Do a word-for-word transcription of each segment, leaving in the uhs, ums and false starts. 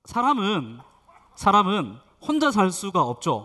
사람은 사람은 혼자 살 수가 없죠.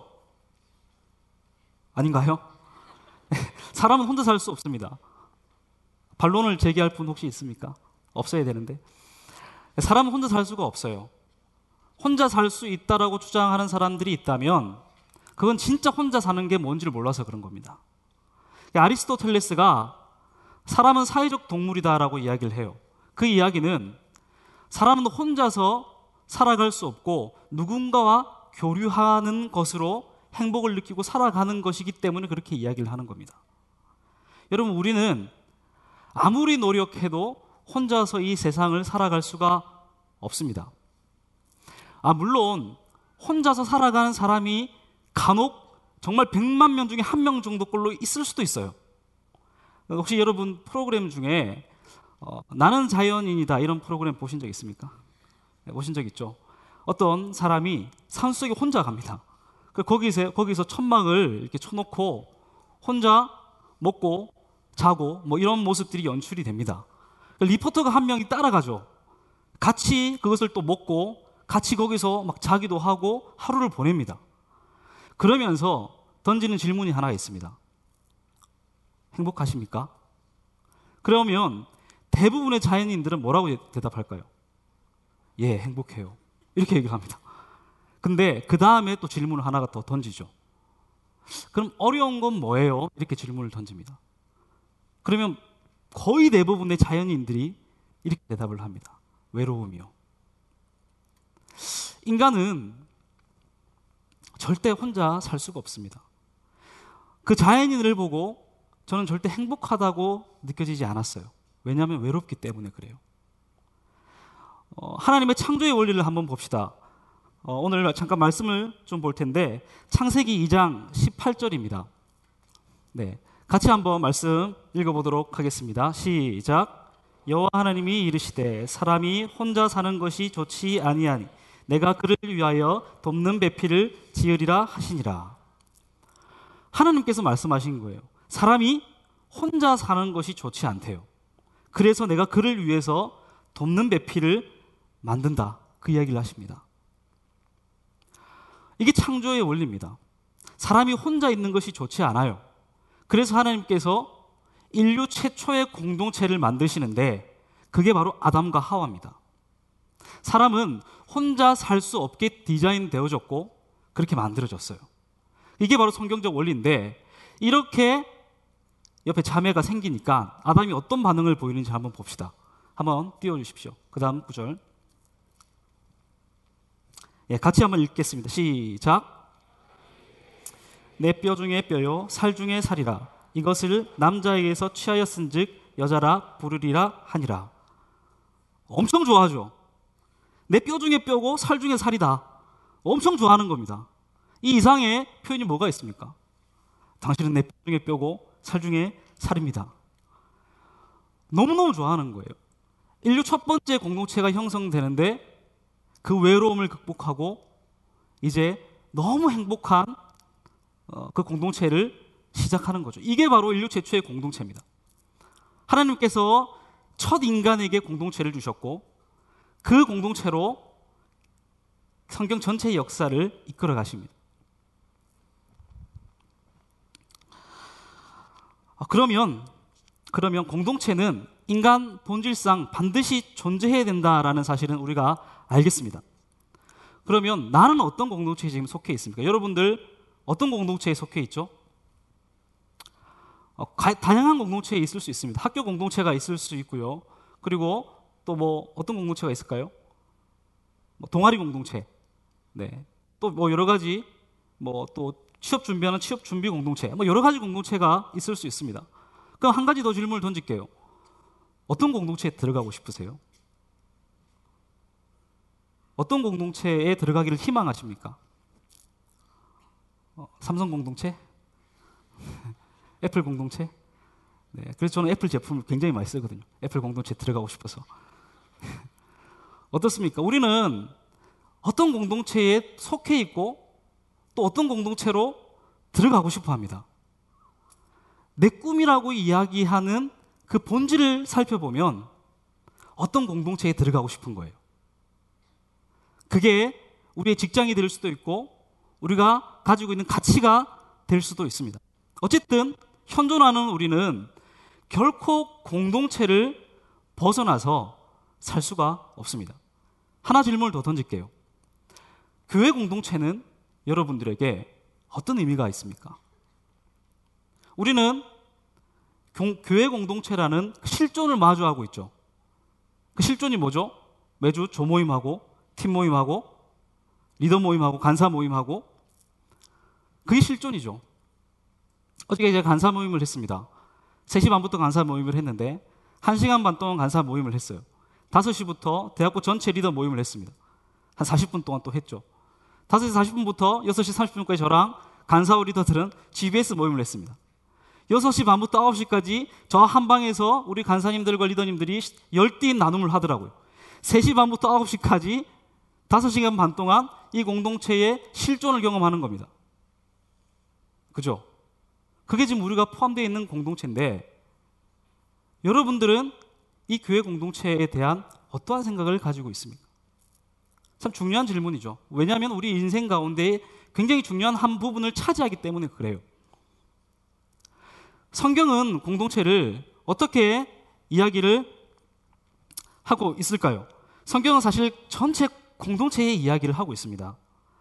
아닌가요? 사람은 혼자 살 수 없습니다. 반론을 제기할 분 혹시 있습니까? 없어야 되는데. 사람은 혼자 살 수가 없어요. 혼자 살 수 있다라고 주장하는 사람들이 있다면 그건 진짜 혼자 사는 게 뭔지를 몰라서 그런 겁니다. 아리스토텔레스가 사람은 사회적 동물이다라고 이야기를 해요. 그 이야기는 사람은 혼자서 살아갈 수 없고 누군가와 교류하는 것으로 행복을 느끼고 살아가는 것이기 때문에 그렇게 이야기를 하는 겁니다. 여러분, 우리는 아무리 노력해도 혼자서 이 세상을 살아갈 수가 없습니다. 아, 물론 혼자서 살아가는 사람이 간혹 정말 백만 명 중에 한 명 정도꼴로 있을 수도 있어요. 혹시 여러분 프로그램 중에 어, 나는 자연인이다 이런 프로그램 보신 적 있습니까? 네, 보신 적 있죠. 어떤 사람이 산속에 혼자 갑니다. 거기서, 거기서 천막을 이렇게 쳐놓고 혼자 먹고 자고 뭐 이런 모습들이 연출이 됩니다. 리포터가 한 명이 따라가죠. 같이 그것을 또 먹고 같이 거기서 막 자기도 하고 하루를 보냅니다. 그러면서 던지는 질문이 하나 있습니다. 행복하십니까? 그러면 대부분의 자연인들은 뭐라고 대답할까요? 예, 행복해요. 이렇게 얘기를 합니다. 근데 그 다음에 또 질문을 하나가 더 던지죠. 그럼 어려운 건 뭐예요? 이렇게 질문을 던집니다. 그러면 거의 대부분의 자연인들이 이렇게 대답을 합니다. 외로움이요. 인간은 절대 혼자 살 수가 없습니다. 그 자연인을 보고 저는 절대 행복하다고 느껴지지 않았어요. 왜냐하면 외롭기 때문에 그래요. 어, 하나님의 창조의 원리를 한번 봅시다. 어, 오늘 잠깐 말씀을 좀 볼 텐데 창세기 이 장 십팔 절입니다. 네, 같이 한번 말씀 읽어보도록 하겠습니다. 시작. 여호와 하나님이 이르시되 사람이 혼자 사는 것이 좋지 아니하니 내가 그를 위하여 돕는 배필을 지으리라 하시니라. 하나님께서 말씀하신 거예요. 사람이 혼자 사는 것이 좋지 않대요. 그래서 내가 그를 위해서 돕는 배필을 만든다. 그 이야기를 하십니다. 이게 창조의 원리입니다. 사람이 혼자 있는 것이 좋지 않아요. 그래서 하나님께서 인류 최초의 공동체를 만드시는데 그게 바로 아담과 하와입니다. 사람은 혼자 살 수 없게 디자인되어졌고 그렇게 만들어졌어요. 이게 바로 성경적 원리인데 이렇게 옆에 자매가 생기니까 아담이 어떤 반응을 보이는지 한번 봅시다. 한번 띄워주십시오. 그 다음 구절. 예, 같이 한번 읽겠습니다. 시작. 내 뼈 중에 뼈요 살 중에 살이라 이것을 남자에게서 취하였은즉 여자라 부르리라 하니라. 엄청 좋아하죠. 내 뼈 중에 뼈고 살 중에 살이다. 엄청 좋아하는 겁니다. 이 이상의 표현이 뭐가 있습니까? 당신은 내 뼈 중에 뼈고 살 중에 살입니다. 너무너무 좋아하는 거예요. 인류 첫 번째 공동체가 형성되는데 그 외로움을 극복하고 이제 너무 행복한 어, 그 공동체를 시작하는 거죠. 이게 바로 인류 최초의 공동체입니다. 하나님께서 첫 인간에게 공동체를 주셨고 그 공동체로 성경 전체의 역사를 이끌어 가십니다. 아, 그러면 그러면 공동체는 인간 본질상 반드시 존재해야 된다라는 사실은 우리가 알겠습니다. 그러면 나는 어떤 공동체에 지금 속해 있습니까? 여러분들 어떤 공동체에 속해 있죠? 어, 가, 다양한 공동체에 있을 수 있습니다. 학교 공동체가 있을 수 있고요. 그리고 또 뭐 어떤 공동체가 있을까요? 뭐 동아리 공동체, 네, 또 뭐 여러 가지 뭐 또 취업 준비하는 취업 준비 공동체, 뭐 여러 가지 공동체가 있을 수 있습니다. 그럼 한 가지 더 질문을 던질게요. 어떤 공동체에 들어가고 싶으세요? 어떤 공동체에 들어가기를 희망하십니까? 어, 삼성 공동체? 애플 공동체? 네, 그래서 저는 애플 제품을 굉장히 많이 쓰거든요. 애플 공동체에 들어가고 싶어서. 어떻습니까? 우리는 어떤 공동체에 속해 있고 또 어떤 공동체로 들어가고 싶어 합니다. 내 꿈이라고 이야기하는 그 본질을 살펴보면 어떤 공동체에 들어가고 싶은 거예요. 그게 우리의 직장이 될 수도 있고 우리가 가지고 있는 가치가 될 수도 있습니다. 어쨌든 현존하는 우리는 결코 공동체를 벗어나서 살 수가 없습니다. 하나 질문을 더 던질게요. 교회 공동체는 여러분들에게 어떤 의미가 있습니까? 우리는 교회 공동체라는 실존을 마주하고 있죠. 그 실존이 뭐죠? 매주 조모임하고 팀 모임하고 리더 모임하고 간사 모임하고 그게 실존이죠. 어저께 제가 간사 모임을 했습니다. 세 시 반부터 간사 모임을 했는데 한 시간 반 동안 간사 모임을 했어요. 다섯 시부터 대학부 전체 리더 모임을 했습니다. 한 사십 분 동안 또 했죠. 다섯 시 사십 분부터 여섯 시 삼십 분까지 저랑 간사우 리더들은 지비에스 모임을 했습니다. 여섯 시 반부터 아홉 시까지 저 한 방에서 우리 간사님들과 리더님들이 열띤 나눔을 하더라고요. 세 시 반부터 아홉 시까지 다섯 시간 반 동안 이 공동체의 실존을 경험하는 겁니다. 그죠? 그게 지금 우리가 포함되어 있는 공동체인데 여러분들은 이 교회 공동체에 대한 어떠한 생각을 가지고 있습니까? 참 중요한 질문이죠. 왜냐하면 우리 인생 가운데 굉장히 중요한 한 부분을 차지하기 때문에 그래요. 성경은 공동체를 어떻게 이야기를 하고 있을까요? 성경은 사실 전체 공동체의 이야기를 하고 있습니다.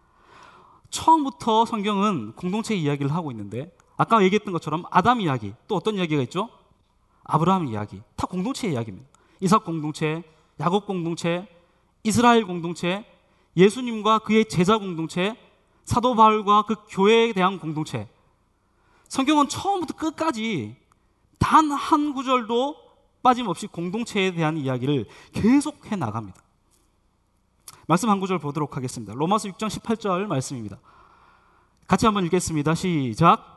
처음부터 성경은 공동체의 이야기를 하고 있는데 아까 얘기했던 것처럼 아담 이야기, 또 어떤 이야기가 있죠? 아브라함 이야기, 다 공동체의 이야기입니다. 이삭 공동체, 야곱 공동체, 이스라엘 공동체, 예수님과 그의 제자 공동체, 사도 바울과 그 교회에 대한 공동체. 성경은 처음부터 끝까지 단 한 구절도 빠짐없이 공동체에 대한 이야기를 계속해 나갑니다. 말씀 한 구절 보도록 하겠습니다. 로마서 육 장 십팔 절 말씀입니다. 같이 한번 읽겠습니다. 시작.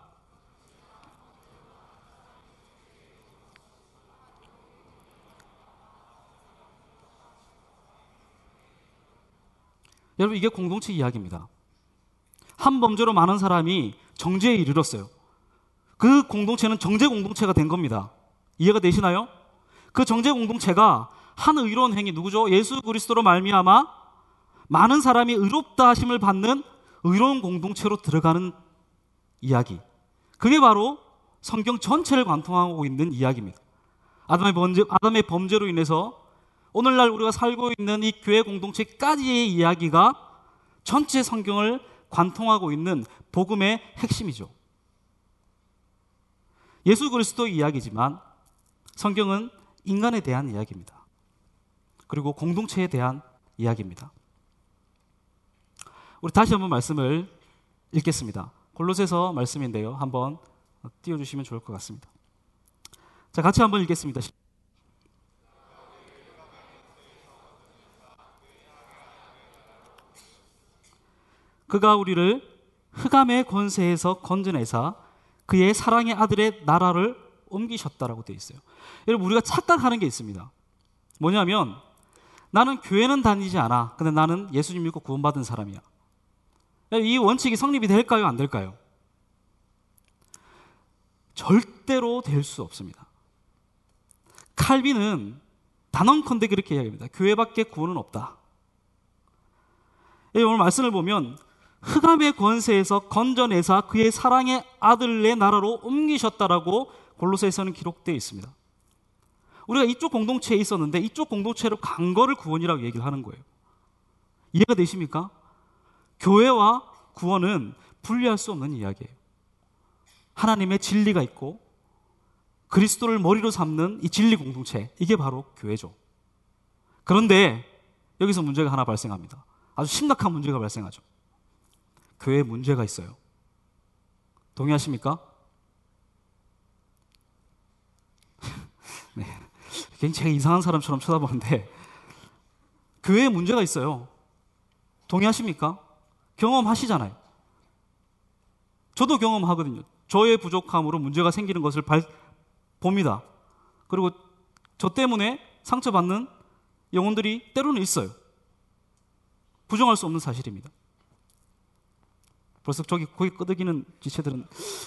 여러분, 이게 공동체 이야기입니다. 한 범죄로 많은 사람이 정죄에 이르렀어요. 그 공동체는 정죄 공동체가 된 겁니다. 이해가 되시나요? 그 정죄 공동체가 한 의로운 행위, 누구죠? 예수 그리스도로 말미암아 많은 사람이 의롭다 하심을 받는 의로운 공동체로 들어가는 이야기. 그게 바로 성경 전체를 관통하고 있는 이야기입니다. 아담의 범죄, 아담의 범죄로 인해서 오늘날 우리가 살고 있는 이 교회 공동체까지의 이야기가 전체 성경을 관통하고 있는 복음의 핵심이죠. 예수 그리스도 이야기지만 성경은 인간에 대한 이야기입니다. 그리고 공동체에 대한 이야기입니다. 우리 다시 한번 말씀을 읽겠습니다. 골로새서 말씀인데요. 한번 띄워주시면 좋을 것 같습니다. 자, 같이 한번 읽겠습니다. 그가 우리를 흑암의 권세에서 건져내사 그의 사랑의 아들의 나라를 옮기셨다라고 되어 있어요. 여러분, 우리가 착각하는 게 있습니다. 뭐냐면 나는 교회는 다니지 않아. 근데 나는 예수님 믿고 구원받은 사람이야. 이 원칙이 성립이 될까요? 안 될까요? 절대로 될 수 없습니다. 칼빈은 단언컨대 그렇게 이야기합니다. 교회밖에 구원은 없다. 오늘 말씀을 보면 흑암의 권세에서 건져내사 그의 사랑의 아들의 나라로 옮기셨다라고 골로새에서는 기록되어 있습니다. 우리가 이쪽 공동체에 있었는데 이쪽 공동체로 간 거를 구원이라고 얘기를 하는 거예요. 이해가 되십니까? 교회와 구원은 분리할 수 없는 이야기예요. 하나님의 진리가 있고 그리스도를 머리로 삼는 이 진리 공동체, 이게 바로 교회죠. 그런데 여기서 문제가 하나 발생합니다. 아주 심각한 문제가 발생하죠. 교회에 문제가 있어요. 동의하십니까? 네. 굉장히 제가 이상한 사람처럼 쳐다보는데 교회에 문제가 있어요. 동의하십니까? 경험하시잖아요. 저도 경험하거든요. 저의 부족함으로 문제가 생기는 것을 발, 봅니다. 그리고 저 때문에 상처받는 영혼들이 때로는 있어요. 부정할 수 없는 사실입니다. 벌써 저기 고개 끄덕이는 지체들은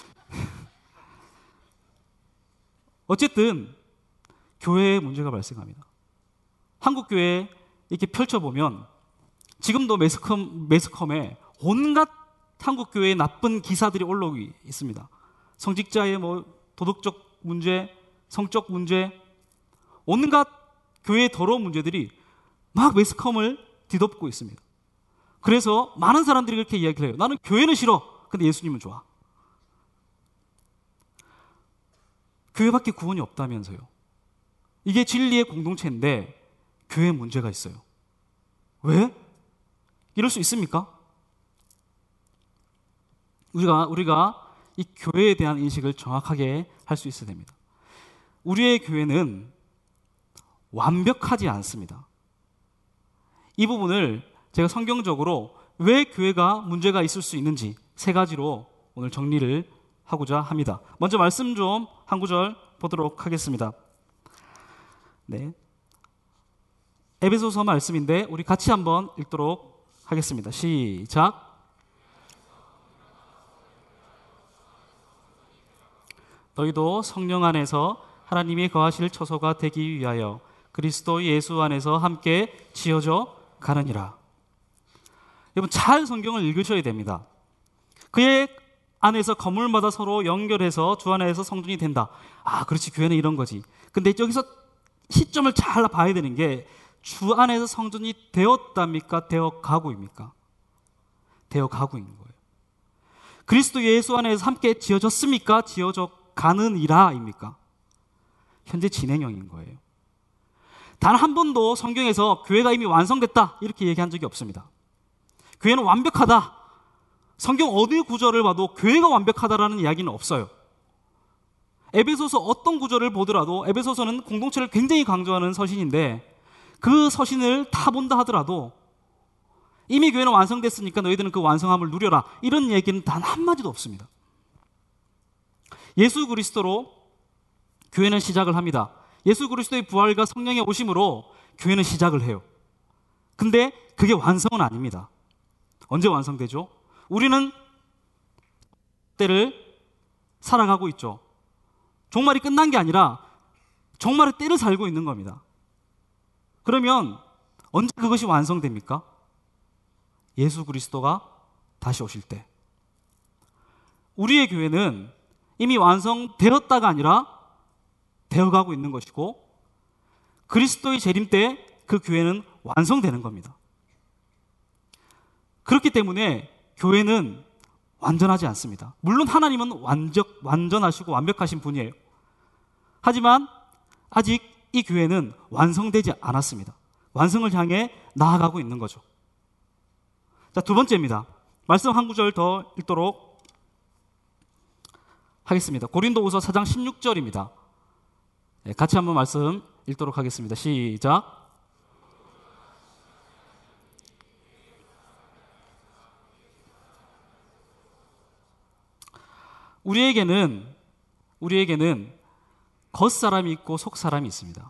어쨌든 교회에 문제가 발생합니다. 한국 교회 이렇게 펼쳐보면 지금도 매스컴, 매스컴에 온갖 한국 교회의 나쁜 기사들이 올라오고 있습니다. 성직자의 뭐 도덕적 문제, 성적 문제, 온갖 교회의 더러운 문제들이 막 매스컴을 뒤덮고 있습니다. 그래서 많은 사람들이 그렇게 이야기를 해요. 나는 교회는 싫어. 근데 예수님은 좋아. 교회밖에 구원이 없다면서요. 이게 진리의 공동체인데 교회에 문제가 있어요. 왜? 이럴 수 있습니까? 우리가 우리가 이 교회에 대한 인식을 정확하게 할 수 있어야 됩니다. 우리의 교회는 완벽하지 않습니다. 이 부분을 제가 성경적으로 왜 교회가 문제가 있을 수 있는지 세 가지로 오늘 정리를 하고자 합니다. 먼저 말씀 좀 한 구절 보도록 하겠습니다. 네. 에베소서 말씀인데 우리 같이 한번 읽도록 하겠습니다. 시작. 너희도 성령 안에서 하나님이 거하실 처소가 되기 위하여 그리스도 예수 안에서 함께 지어져 가느니라. 여러분 잘 성경을 읽으셔야 됩니다. 그의 안에서 건물마다 서로 연결해서 주 안에서 성전이 된다. 아, 그렇지, 교회는 이런 거지. 근데 여기서 시점을 잘 봐야 되는 게 주 안에서 성전이 되었답니까? 되어 가고입니까? 되어 가고 있는 거예요. 그리스도 예수 안에서 함께 지어졌습니까? 지어져 가느니라입니까? 현재 진행형인 거예요. 단 한 번도 성경에서 교회가 이미 완성됐다 이렇게 얘기한 적이 없습니다. 교회는 완벽하다. 성경 어디 구절을 봐도 교회가 완벽하다라는 이야기는 없어요. 에베소서 어떤 구절을 보더라도 에베소서는 공동체를 굉장히 강조하는 서신인데 그 서신을 다 본다 하더라도 이미 교회는 완성됐으니까 너희들은 그 완성함을 누려라 이런 얘기는 단 한마디도 없습니다. 예수 그리스도로 교회는 시작을 합니다. 예수 그리스도의 부활과 성령의 오심으로 교회는 시작을 해요. 근데 그게 완성은 아닙니다. 언제 완성되죠? 우리는 때를 살아가고 있죠. 종말이 끝난 게 아니라 종말의 때를 살고 있는 겁니다. 그러면 언제 그것이 완성됩니까? 예수 그리스도가 다시 오실 때. 우리의 교회는 이미 완성되었다가 아니라 되어가고 있는 것이고 그리스도의 재림 때 그 교회는 완성되는 겁니다. 그렇기 때문에 교회는 완전하지 않습니다. 물론 하나님은 완전, 완전하시고 완벽하신 분이에요. 하지만 아직 이 교회는 완성되지 않았습니다. 완성을 향해 나아가고 있는 거죠. 자, 두 번째입니다. 말씀 한 구절 더 읽도록 하겠습니다. 고린도후서 사 장 십육 절입니다. 네, 같이 한번 말씀 읽도록 하겠습니다. 시작. 우리에게는 우리에게는 겉사람이 있고 속사람이 있습니다.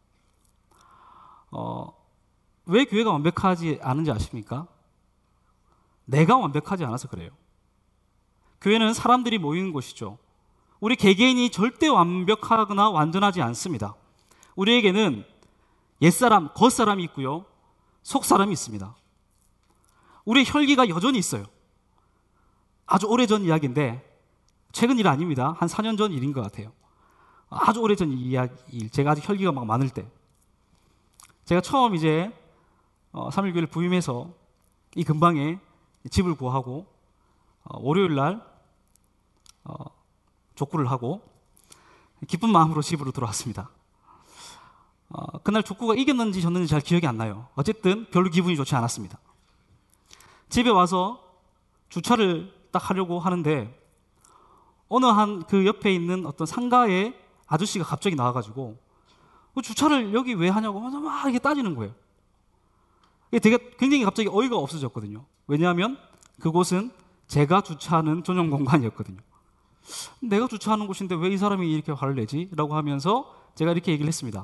어, 왜 교회가 완벽하지 않은지 아십니까? 내가 완벽하지 않아서 그래요. 교회는 사람들이 모이는 곳이죠. 우리 개개인이 절대 완벽하거나 완전하지 않습니다. 우리에게는 옛사람, 겉사람이 있고요. 속사람이 있습니다. 우리의 혈기가 여전히 있어요. 아주 오래전 이야기인데 최근 일 아닙니다. 한 사 년 전 일인 것 같아요. 아주 오래전 이야기, 제가 아직 혈기가 막 많을 때. 제가 처음 이제 어, 삼일교회를 부임해서 이 근방에 집을 구하고 어, 월요일 날 어, 족구를 하고 기쁜 마음으로 집으로 들어왔습니다. 어, 그날 족구가 이겼는지 졌는지 잘 기억이 안 나요. 어쨌든 별로 기분이 좋지 않았습니다. 집에 와서 주차를 딱 하려고 하는데 어느 한 그 옆에 있는 어떤 상가의 아저씨가 갑자기 나와가지고 주차를 여기 왜 하냐고 막 이렇게 따지는 거예요. 이게 되게 굉장히 갑자기 어이가 없어졌거든요. 왜냐하면 그곳은 제가 주차하는 전용 공간이었거든요. 내가 주차하는 곳인데 왜 이 사람이 이렇게 화를 내지? 라고 하면서 제가 이렇게 얘기를 했습니다.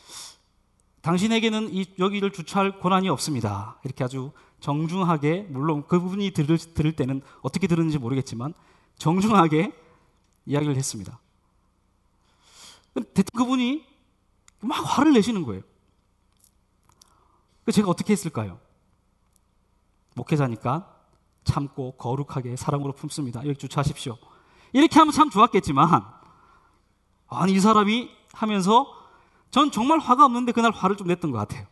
당신에게는 이 여기를 주차할 권한이 없습니다. 이렇게 아주 정중하게, 물론 그분이 들을, 들을 때는 어떻게 들었는지 모르겠지만 정중하게 이야기를 했습니다. 그분이 막 화를 내시는 거예요. 제가 어떻게 했을까요? 목회자니까 참고 거룩하게 사랑으로 품습니다. 여기 주차하십시오. 이렇게 하면 참 좋았겠지만, 아니 이 사람이 하면서 전 정말 화가 없는데 그날 화를 좀 냈던 것 같아요.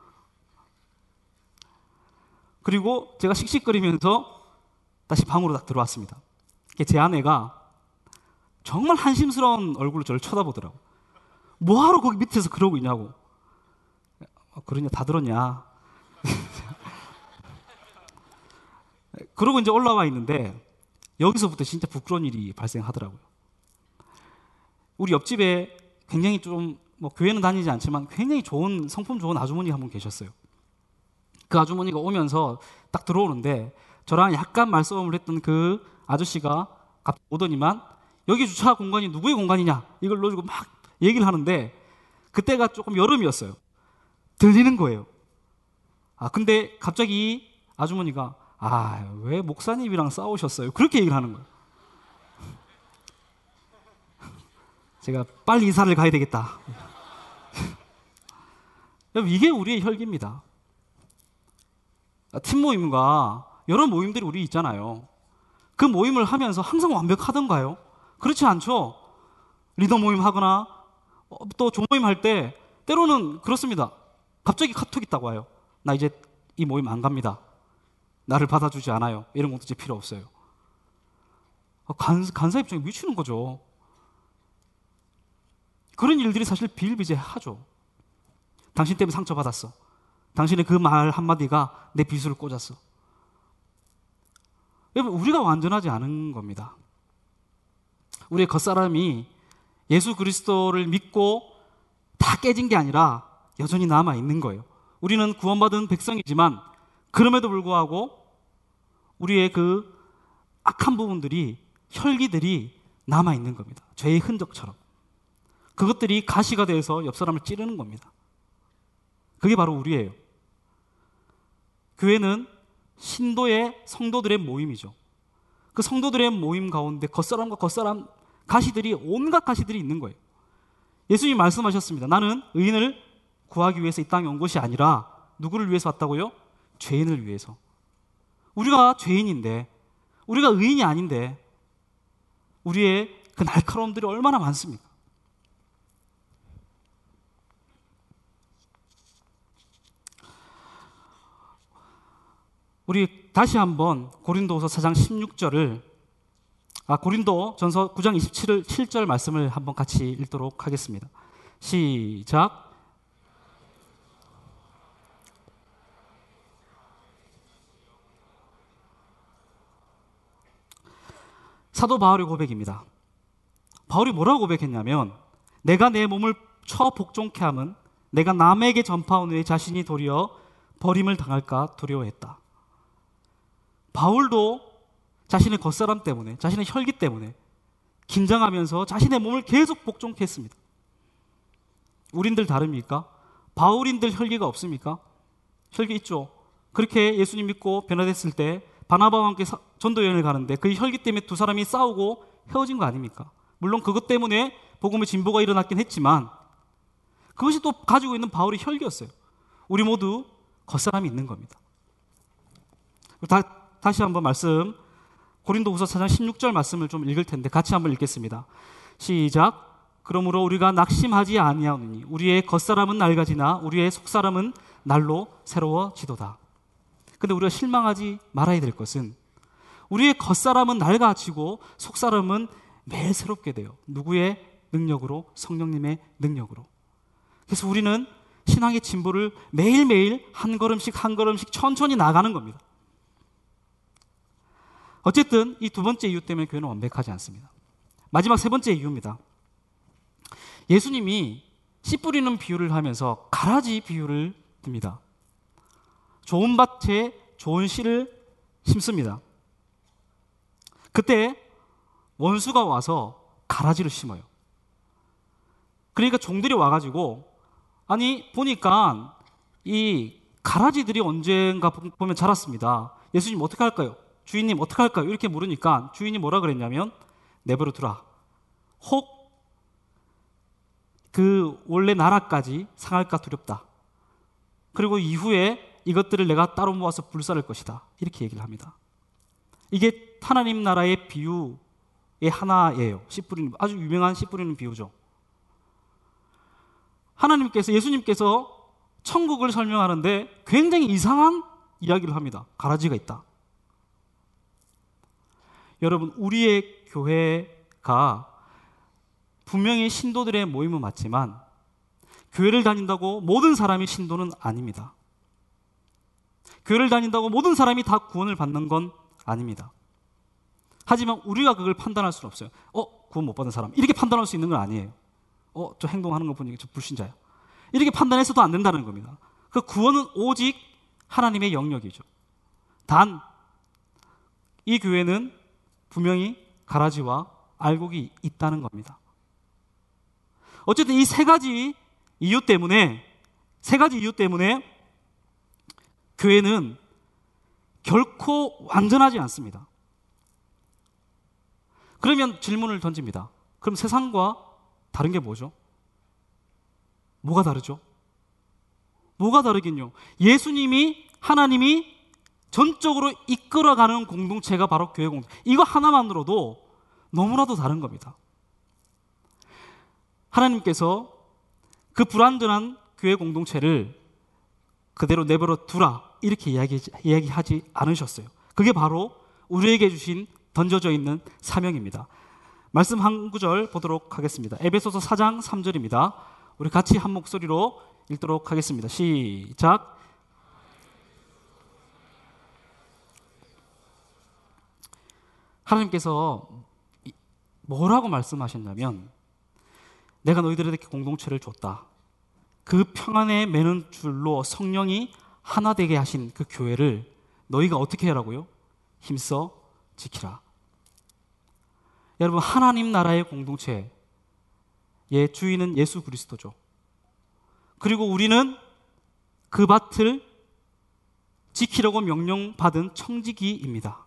그리고 제가 씩씩거리면서 다시 방으로 딱 들어왔습니다. 제 아내가 정말 한심스러운 얼굴로 저를 쳐다보더라고요. 뭐하러 거기 밑에서 그러고 있냐고. 어, 그러냐, 다 들었냐. 그러고 이제 올라와 있는데 여기서부터 진짜 부끄러운 일이 발생하더라고요. 우리 옆집에 굉장히 좀 뭐 교회는 다니지 않지만 굉장히 좋은 성품 좋은 아주머니가 한 분 계셨어요. 그 아주머니가 오면서 딱 들어오는데 저랑 약간 말싸움을 했던 그 아저씨가 갑자기 오더니만 여기 주차 공간이 누구의 공간이냐 이걸 넣어주고 막 얘기를 하는데 그때가 조금 여름이었어요. 들리는 거예요. 아 근데 갑자기 이 아주머니가 아 왜 목사님이랑 싸우셨어요? 그렇게 얘기를 하는 거예요. 제가 빨리 이사를 가야 되겠다. 이게 우리의 혈기입니다. 팀 모임과 여러 모임들이 우리 있잖아요. 그 모임을 하면서 항상 완벽하던가요? 그렇지 않죠. 리더 모임 하거나 또 조모임 할 때 때로는 그렇습니다. 갑자기 카톡이 있다고 와요. 나 이제 이 모임 안 갑니다. 나를 받아주지 않아요. 이런 것도 이제 필요 없어요. 간, 간사 입장에 미치는 거죠. 그런 일들이 사실 비일비재하죠. 당신 때문에 상처받았어. 당신의 그 말 한마디가 내 비수를 꽂았어. 여러분, 우리가 완전하지 않은 겁니다. 우리의 겉사람이 예수 그리스도를 믿고 다 깨진 게 아니라 여전히 남아있는 거예요. 우리는 구원받은 백성이지만 그럼에도 불구하고 우리의 그 악한 부분들이, 혈기들이 남아있는 겁니다. 죄의 흔적처럼. 그것들이 가시가 돼서 옆 사람을 찌르는 겁니다. 그게 바로 우리예요. 교회는 신도의 성도들의 모임이죠. 그 성도들의 모임 가운데 겉사람과 겉사람 가시들이, 온갖 가시들이 있는 거예요. 예수님이 말씀하셨습니다. 나는 의인을 구하기 위해서 이 땅에 온 것이 아니라 누구를 위해서 왔다고요? 죄인을 위해서. 우리가 죄인인데, 우리가 의인이 아닌데 우리의 그 날카로움들이 얼마나 많습니까? 우리 다시 한번 고린도후서 사 장 십육 절을 아 고린도 전서 구 장 이십칠 절 말씀을 한번 같이 읽도록 하겠습니다. 시작. 사도 바울의 고백입니다. 바울이 뭐라고 고백했냐면, 내가 내 몸을 쳐 복종케 함은 내가 남에게 전파한 후에 자신이 도리어 버림을 당할까 두려워했다. 바울도 자신의 겉사람 때문에, 자신의 혈기 때문에 긴장하면서 자신의 몸을 계속 복종케 했습니다. 우린들 다릅니까? 바울인들 혈기가 없습니까? 혈기 있죠. 그렇게 예수님 믿고 변화됐을 때 바나바와 함께 전도 여행을 가는데 그 혈기 때문에 두 사람이 싸우고 헤어진 거 아닙니까? 물론 그것 때문에 복음의 진보가 일어났긴 했지만 그것이 또 가지고 있는 바울의 혈기였어요. 우리 모두 겉사람이 있는 겁니다. 다, 다시 한번 말씀, 고린도후서 사 장 십육 절 말씀을 좀 읽을 텐데 같이 한번 읽겠습니다. 시작. 그러므로 우리가 낙심하지 아니하오니 우리의 겉사람은 낡아지나 우리의 속사람은 날로 새로워지도다. 근데 우리가 실망하지 말아야 될 것은 우리의 겉사람은 낡아지고 속사람은 매일 새롭게 돼요. 누구의 능력으로? 성령님의 능력으로. 그래서 우리는 신앙의 진보를 매일매일 한 걸음씩 한 걸음씩 천천히 나가는 겁니다. 어쨌든 이 두 번째 이유 때문에 교회는 완벽하지 않습니다. 마지막 세 번째 이유입니다. 예수님이 씨 뿌리는 비유를 하면서 가라지 비유를 듭니다. 좋은 밭에 좋은 씨를 심습니다. 그때 원수가 와서 가라지를 심어요. 그러니까 종들이 와가지고, 아니 보니까 이 가라지들이 언젠가 보면 자랐습니다. 예수님 어떻게 할까요? 주인님 어떻게 할까요? 이렇게 물으니까 주인이 뭐라 그랬냐면, 내버려 두라. 혹 그 원래 나라까지 상할까 두렵다. 그리고 이후에 이것들을 내가 따로 모아서 불사를 것이다. 이렇게 얘기를 합니다. 이게 하나님 나라의 비유의 하나예요. 씨 뿌리는, 아주 유명한 씨 뿌리는 비유죠. 하나님께서, 예수님께서 천국을 설명하는데 굉장히 이상한 이야기를 합니다. 가라지가 있다. 여러분, 우리의 교회가 분명히 신도들의 모임은 맞지만 교회를 다닌다고 모든 사람이 신도는 아닙니다. 교회를 다닌다고 모든 사람이 다 구원을 받는 건 아닙니다. 하지만 우리가 그걸 판단할 수는 없어요. 어? 구원 못 받은 사람. 이렇게 판단할 수 있는 건 아니에요. 어? 저 행동하는 거 보니까 저 불신자야. 이렇게 판단해서도 안 된다는 겁니다. 그 구원은 오직 하나님의 영역이죠. 단, 이 교회는 분명히 가라지와 알곡이 있다는 겁니다. 어쨌든 이 세 가지 이유 때문에, 세 가지 이유 때문에 교회는 결코 완전하지 않습니다. 그러면 질문을 던집니다. 그럼 세상과 다른 게 뭐죠? 뭐가 다르죠? 뭐가 다르긴요. 예수님이, 하나님이 전적으로 이끌어가는 공동체가 바로 교회 공동체. 이거 하나만으로도 너무나도 다른 겁니다. 하나님께서 그 불완전한 교회 공동체를 그대로 내버려 두라 이렇게 이야기, 이야기하지 않으셨어요. 그게 바로 우리에게 주신 던져져 있는 사명입니다. 말씀 한 구절 보도록 하겠습니다. 에베소서 사 장 삼 절입니다. 우리 같이 한 목소리로 읽도록 하겠습니다. 시작. 하나님께서 뭐라고 말씀하셨냐면, 내가 너희들에게 공동체를 줬다. 그 평안에 매는 줄로 성령이 하나 되게 하신 그 교회를 너희가 어떻게 하라고요? 힘써 지키라. 여러분, 하나님 나라의 공동체의 주인은 예수 그리스도죠. 그리고 우리는 그 밭을 지키려고 명령받은 청지기입니다.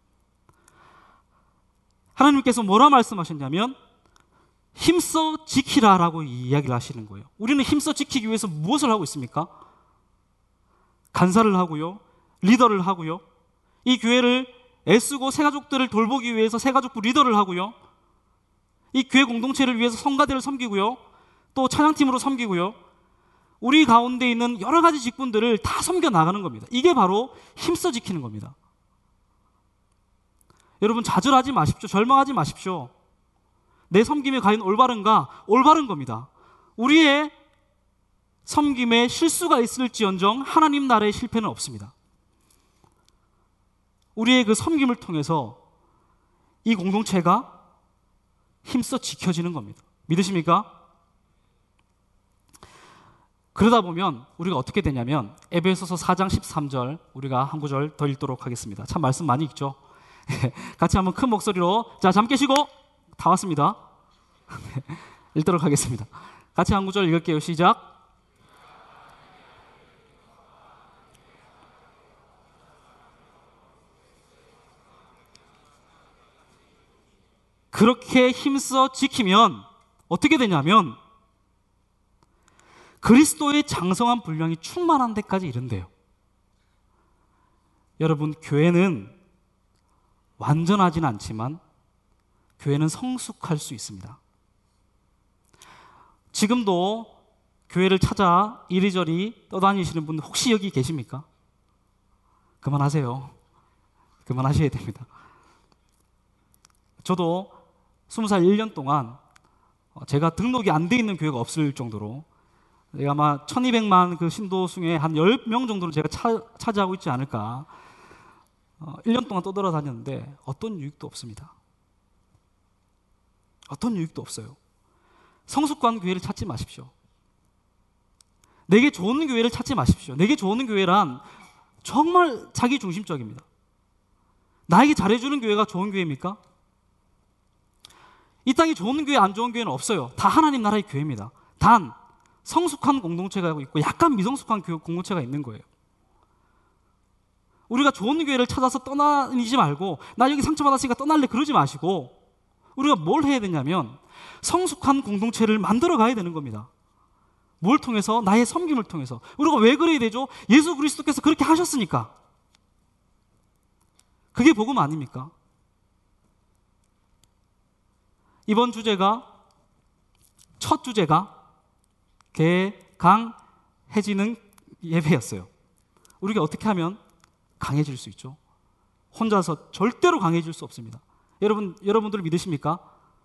하나님께서 뭐라 말씀하셨냐면 힘써 지키라라고 이야기를 하시는 거예요. 우리는 힘써 지키기 위해서 무엇을 하고 있습니까? 간사를 하고요, 리더를 하고요, 이 교회를 애쓰고 새가족들을 돌보기 위해서 새가족부 리더를 하고요, 이 교회 공동체를 위해서 성가대를 섬기고요, 또 찬양팀으로 섬기고요, 우리 가운데 있는 여러 가지 직분들을 다 섬겨 나가는 겁니다. 이게 바로 힘써 지키는 겁니다. 여러분, 좌절하지 마십시오. 절망하지 마십시오. 내 섬김이 과연 올바른가? 올바른 겁니다. 우리의 섬김에 실수가 있을지언정 하나님 나라의 실패는 없습니다. 우리의 그 섬김을 통해서 이 공동체가 힘써 지켜지는 겁니다. 믿으십니까? 그러다 보면 우리가 어떻게 되냐면 에베소서 사 장 십삼 절 우리가 한 구절 더 읽도록 하겠습니다. 참 말씀 많이 읽죠? 같이 한번 큰 목소리로, 자, 잠 깨시고 다 왔습니다. 읽도록 하겠습니다. 같이 한 구절 읽을게요. 시작. 그렇게 힘써 지키면 어떻게 되냐면 그리스도의 장성한 분량이 충만한 데까지 이른대요. 여러분, 교회는 완전하진 않지만 교회는 성숙할 수 있습니다. 지금도 교회를 찾아 이리저리 떠다니시는 분 혹시 여기 계십니까? 그만하세요. 그만하셔야 됩니다. 저도 스무 살 일 년 동안 제가 등록이 안 돼 있는 교회가 없을 정도로 제가 아마 천이백만 그 신도 중에 한 십 명 정도는 제가 차, 차지하고 있지 않을까. 어, 일 년 동안 떠돌아다녔는데 어떤 유익도 없습니다. 어떤 유익도 없어요. 성숙한 교회를 찾지 마십시오. 내게 좋은 교회를 찾지 마십시오. 내게 좋은 교회란 정말 자기 중심적입니다. 나에게 잘해주는 교회가 좋은 교회입니까? 이 땅에 좋은 교회, 안 좋은 교회는 없어요. 다 하나님 나라의 교회입니다. 단 성숙한 공동체가 있고 약간 미성숙한 공동체가 있는 거예요. 우리가 좋은 교회를 찾아서 떠나지 말고 나 여기 상처받았으니까 떠날래 그러지 마시고 우리가 뭘 해야 되냐면 성숙한 공동체를 만들어 가야 되는 겁니다. 뭘 통해서? 나의 섬김을 통해서. 우리가 왜 그래야 되죠? 예수 그리스도께서 그렇게 하셨으니까. 그게 복음 아닙니까? 이번 주제가, 첫 주제가 개강해지는 예배였어요. 우리가 어떻게 하면 강해질 수 있죠? 혼자서 절대로 강해질 수 없습니다. 여러분, 여러분들 믿으십니까?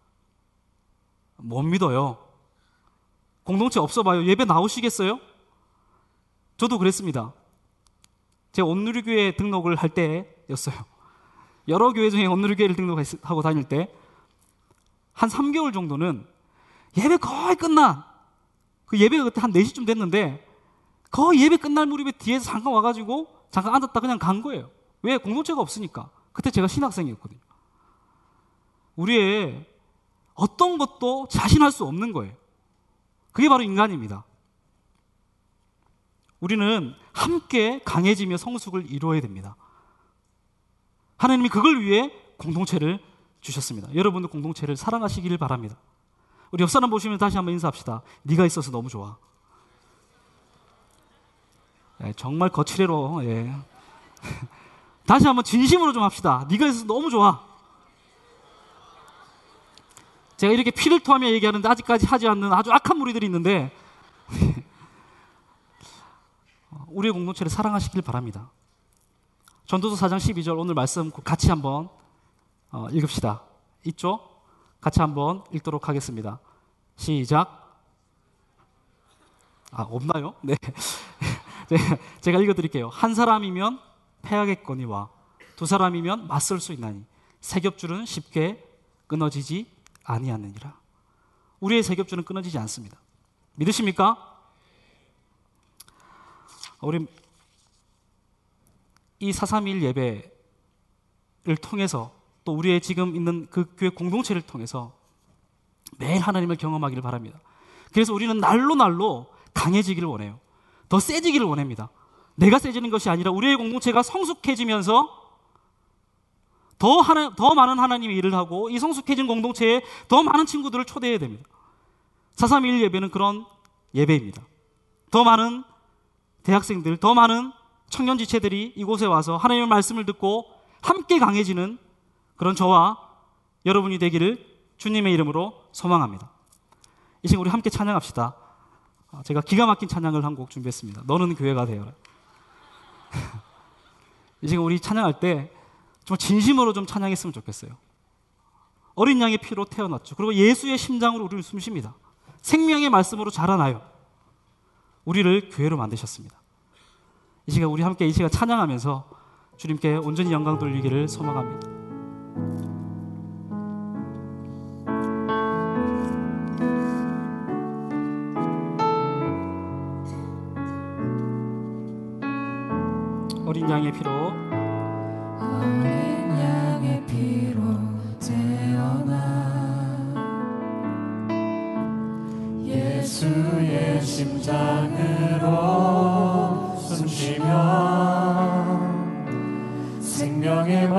못 믿어요. 공동체 없어봐요. 예배 나오시겠어요? 저도 그랬습니다. 제가 온누리교회 등록을 할 때였어요. 여러 교회 중에 온누리교회를 등록하고 다닐 때 한 삼 개월 정도는 예배 거의 끝난, 그 예배가 그때 한 네 시쯤 됐는데 거의 예배 끝날 무렵에 뒤에서 잠깐 와가지고 잠깐 앉았다 그냥 간 거예요. 왜? 공동체가 없으니까. 그때 제가 신학생이었거든요. 우리의 어떤 것도 자신할 수 없는 거예요. 그게 바로 인간입니다. 우리는 함께 강해지며 성숙을 이루어야 됩니다. 하나님이 그걸 위해 공동체를 주셨습니다. 여러분도 공동체를 사랑하시기를 바랍니다. 우리 옆 사람 보시면 다시 한번 인사합시다. 네가 있어서 너무 좋아. 예, 정말 거칠애로. 예. 다시 한번 진심으로 좀 합시다. 네가 있어서 너무 좋아. 제가 이렇게 피를 토하며 얘기하는데 아직까지 하지 않는 아주 악한 무리들이 있는데 우리의 공동체를 사랑하시길 바랍니다. 전도서 사 장 십이 절 오늘 말씀 같이 한번 어, 읽읍시다. 있죠? 같이 한번 읽도록 하겠습니다. 시작. 아, 없나요? 네. 제가 읽어드릴게요. 한 사람이면 패하겠거니와 두 사람이면 맞설 수 있나니 세 겹줄은 쉽게 끊어지지 아니하느니라. 우리의 세 겹줄은 끊어지지 않습니다. 믿으십니까? 우리 이 사삼일 예배를 통해서 또 우리의 지금 있는 그 교회 공동체를 통해서 매일 하나님을 경험하기를 바랍니다. 그래서 우리는 날로 날로 강해지기를 원해요. 더 세지기를 원합니다. 내가 세지는 것이 아니라 우리의 공동체가 성숙해지면서 더, 하나, 더 많은 하나님의 일을 하고 이 성숙해진 공동체에 더 많은 친구들을 초대해야 됩니다. 사삼일 예배는 그런 예배입니다. 더 많은 대학생들, 더 많은 청년 지체들이 이곳에 와서 하나님의 말씀을 듣고 함께 강해지는 그런 저와 여러분이 되기를 주님의 이름으로 소망합니다. 이 시간 우리 함께 찬양합시다. 제가 기가 막힌 찬양을 한 곡 준비했습니다. 너는 교회가 되어라. 이 시간 우리 찬양할 때 정말 진심으로 좀 찬양했으면 좋겠어요. 어린 양의 피로 태어났죠. 그리고 예수의 심장으로 우리를 숨쉽니다. 생명의 말씀으로 자라나요. 우리를 교회로 만드셨습니다. 이 시간 우리 함께 이 시간 찬양하면서 주님께 온전히 영광 돌리기를 소망합니다. 어린 양의 피로 어린 양의 피로 태어나 예수의 심장으로 숨쉬며 생명의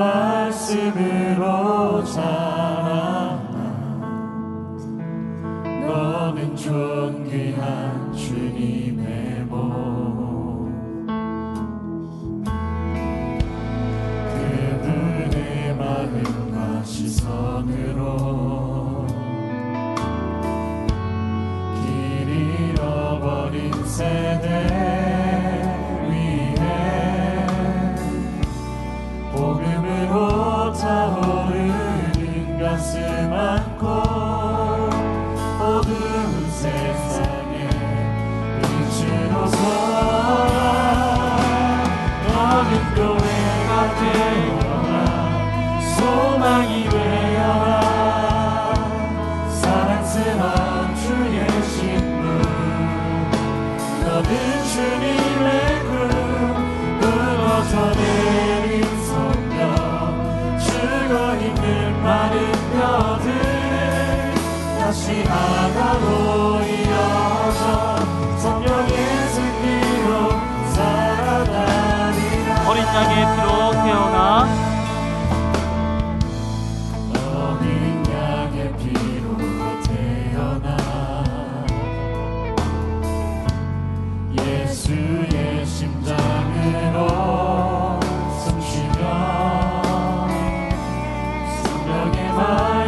말씀으로 자라나 너는 존귀한 주님의 몸 마음과 시선으로 길 잃어버린 세대 위에 복음으로 타오르는 가슴 안고 어두운 세상에 빛으로 서라 너는 교회가 되어 소망이 되어라 사랑스러운 주의 신부 너는 주님의 금 부어져 내린 성령 죽어 있는 마른 뼈들 다시 하나로 이어져 성령의 승리로 살아나리라. 어린 양의 피로 태어나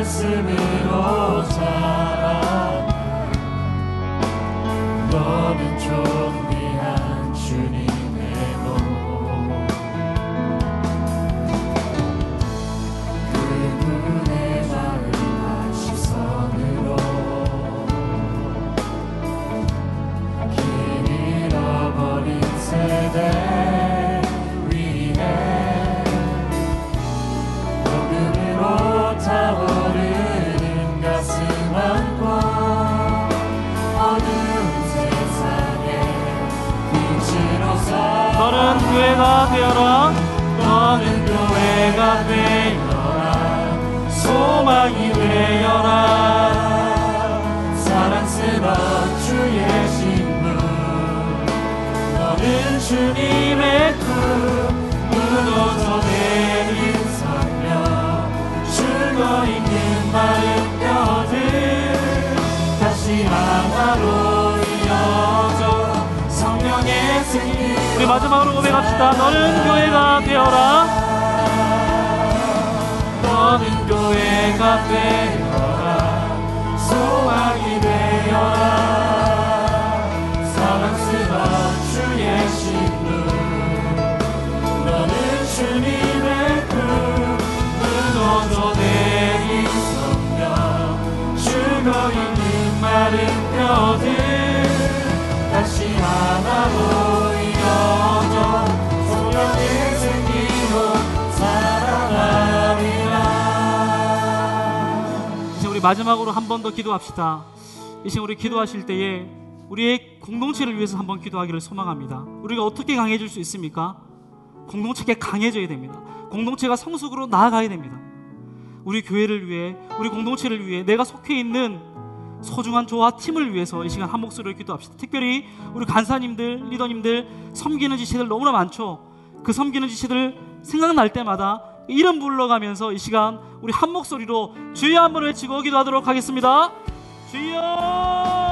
말씀으로 자라. 너는 존귀한 주님의 몸. 그분의 마음과 시선으로 길 잃어버린 세대 위에 복음으로 타오르는 가슴 안고 어두운 세상에 빛으로서 너는 교회가 되어라. 너는 교회가 되어라. 소망이 되어라. 사랑스러운 주의 신분. 너는 주님의 꿈. 무너져 내린 성령. 죽어있는 마른 뼈들 다시 하나로 이어져 성령의 승리. 우리 마지막으로 고백합시다. 너는 교회가 되어라. 너는 교회가 되어라. 소망이 되어라. 사랑스러운 주의 신분. 너는 주님의 금. 무너져 내린 성령. 죽어있는 마른 뼈들 다시 하나로 이어져 성령의 생기로 살아가리라. 이제 우리 마지막으로 한 번 더 기도합시다. 이 시간 우리 기도하실 때에 우리의 공동체를 위해서 한번 기도하기를 소망합니다. 우리가 어떻게 강해질 수 있습니까? 공동체가 강해져야 됩니다. 공동체가 성숙으로 나아가야 됩니다. 우리 교회를 위해, 우리 공동체를 위해, 내가 속해 있는 소중한 조와 팀을 위해서 이 시간 한 목소리로 기도합시다. 특별히 우리 간사님들, 리더님들 섬기는 지체들 너무나 많죠. 그 섬기는 지체들 생각날 때마다 이름 불러가면서 이 시간 우리 한 목소리로 주여 한번 외치고 기도하도록 하겠습니다. 주여!